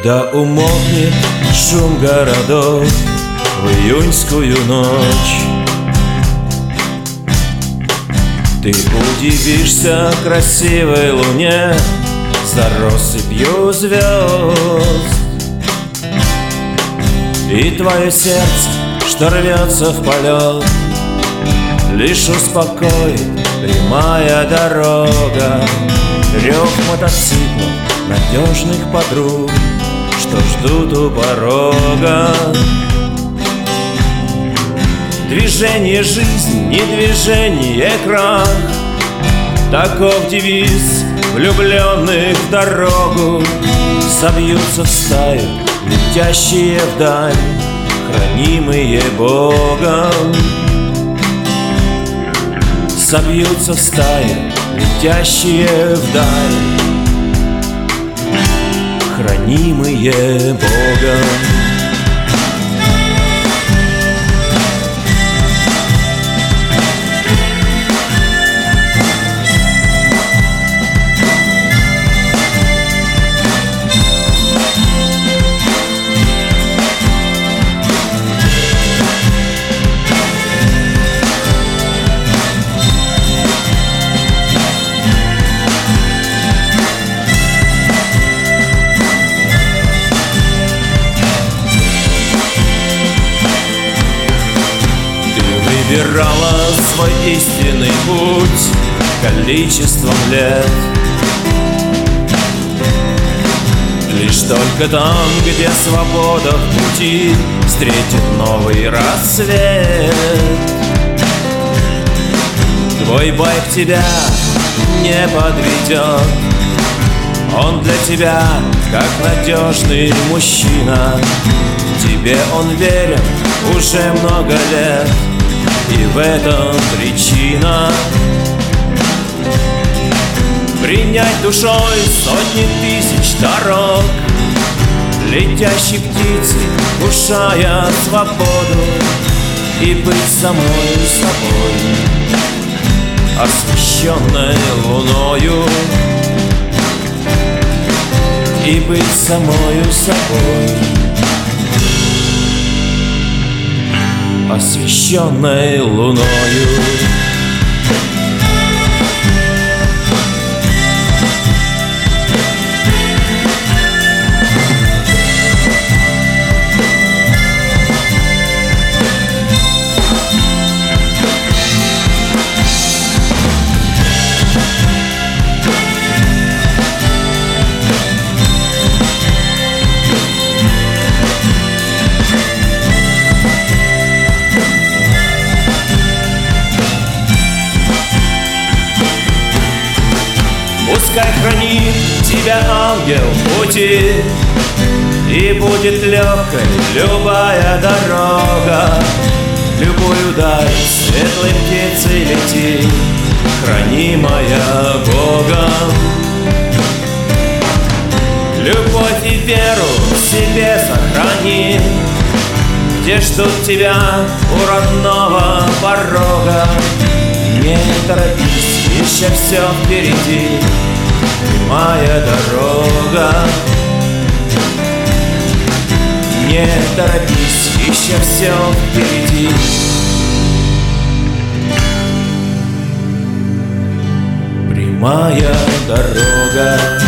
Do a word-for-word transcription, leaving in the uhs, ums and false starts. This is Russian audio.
когда умолкнет шум городов в июньскую ночь. Ты удивишься красивой луне за россыпью звезд, и твое сердце, что рвется в полет, лишь успокоит прямая дорога. Рев мотоциклов, надежных подруг, что ждут у порога. Движение жизни, не движение крах, таков девиз влюбленных в дорогу. Собьются в стаю, летящие вдаль, хранимые Богом. Собьются в стае, летящие вдаль, хранимые Богом. Выбирала свой истинный путь количеством лет. Лишь только там, где свобода в пути встретит новый рассвет. Твой байк тебя не подведет, он для тебя как надежный мужчина. Тебе он верен уже много лет, и в этом причина. Принять душой сотни тысяч дорог, летящей птицей, кушая свободу, и быть самой собой, освещенной луною. И быть самою собой, освещенной луною. Пускай хранит тебя ангел пути, и будет легкой любая дорога. Любую даль светлой птицей лети, хранимая Богом. Любовь и веру в себе сохрани, где ждут тебя у родного порога. Не торопись, еще все впереди, прямая дорога. Не торопись, еще все впереди. Прямая дорога.